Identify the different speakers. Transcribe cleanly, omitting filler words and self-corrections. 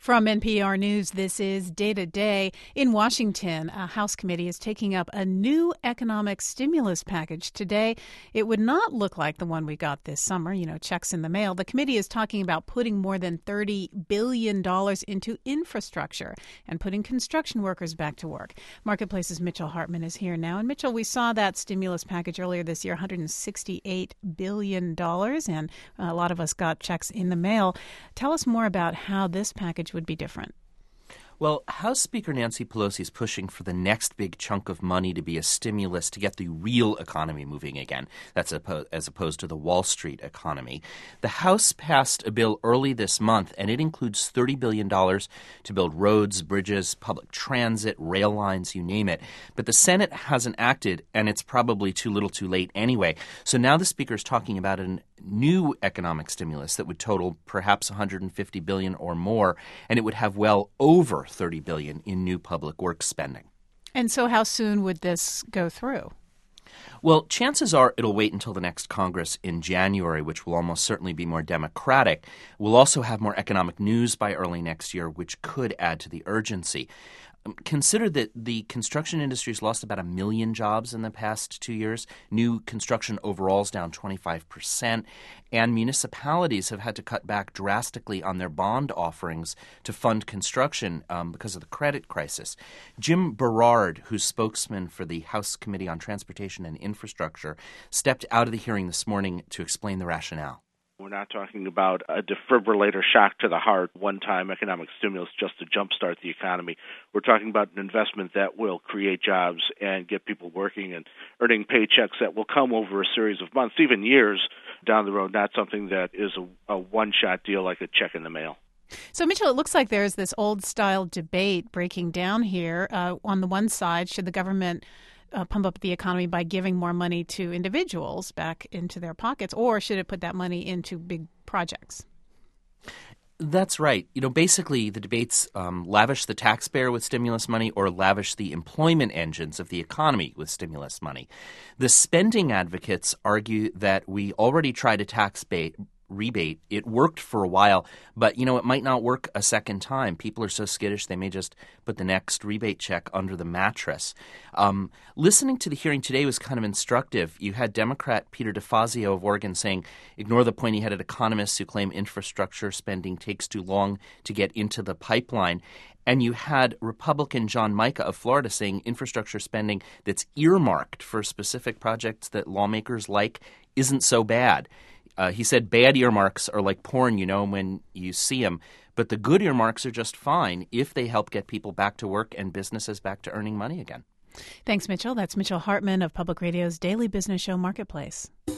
Speaker 1: From NPR News, this is Day to Day. In Washington, a House committee is taking up a new economic stimulus package today. It would not look like the one we got this summer, checks in the mail. The committee is talking about putting more than $30 billion into infrastructure and putting construction workers back to work. Marketplace's Mitchell Hartman is here now. And Mitchell, we saw that stimulus package earlier this year, $168 billion, and a lot of us got checks in the mail. Tell us more about how this package would be different.
Speaker 2: Well, House Speaker Nancy Pelosi is pushing for the next big chunk of money to be a stimulus to get the real economy moving again. That's as opposed to the Wall Street economy. The House passed a bill early this month, and it includes $30 billion to build roads, bridges, public transit, rail lines, you name it. But the Senate hasn't acted, and it's probably too little too late anyway. So now the Speaker is talking about a new economic stimulus that would total perhaps $150 billion or more, and it would have well over $30 billion in new public works spending.
Speaker 1: And so how soon would this go through?
Speaker 2: Well, chances are it'll wait until the next Congress in January, which will almost certainly be more Democratic. We'll also have more economic news by early next year, which could add to the urgency. Consider that the construction industry has lost about 1 million jobs in the past 2 years. New construction overall is down 25%, and municipalities have had to cut back drastically on their bond offerings to fund construction because of the credit crisis. Jim Berard, who's spokesman for the House Committee on Transportation and Infrastructure, stepped out of the hearing this morning to explain the rationale.
Speaker 3: We're not talking about a defibrillator shock to the heart, one-time economic stimulus just to jumpstart the economy. We're talking about an investment that will create jobs and get people working and earning paychecks that will come over a series of months, even years down the road, not something that is a one-shot deal like a check in the mail.
Speaker 1: So, Mitchell, it looks like there's this old-style debate breaking down here. On the one side, should the government pump up the economy by giving more money to individuals back into their pockets, or should it put that money into big projects?
Speaker 2: That's right. Basically, the debates lavish the taxpayer with stimulus money or lavish the employment engines of the economy with stimulus money. The spending advocates argue that we already tried a tax rebate. It worked for a while, but, it might not work a second time. People are so skittish they may just put the next rebate check under the mattress. Listening to the hearing today was kind of instructive. You had Democrat Peter DeFazio of Oregon saying, ignore the pointy-headed economists who claim infrastructure spending takes too long to get into the pipeline. And you had Republican John Mica of Florida saying infrastructure spending that's earmarked for specific projects that lawmakers like isn't so bad. He said bad earmarks are like porn, when you see them. But the good earmarks are just fine if they help get people back to work and businesses back to earning money again.
Speaker 1: Thanks, Mitchell. That's Mitchell Hartman of Public Radio's daily business show Marketplace.